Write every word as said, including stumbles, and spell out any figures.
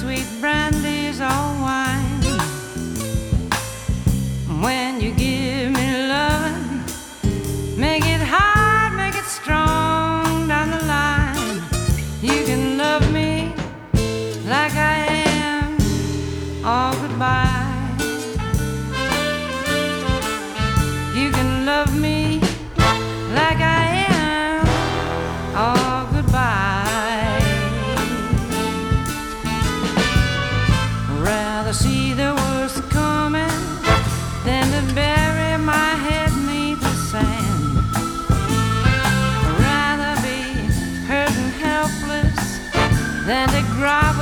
sweet brandies or wine. When you give me love, make it hard, make it strong down the line. You can love me like I am, all goodbye. You can love me like I am, all goodbye. Rather see the worst coming than to bury my head neath the sand. Rather be hurt and helpless than to grab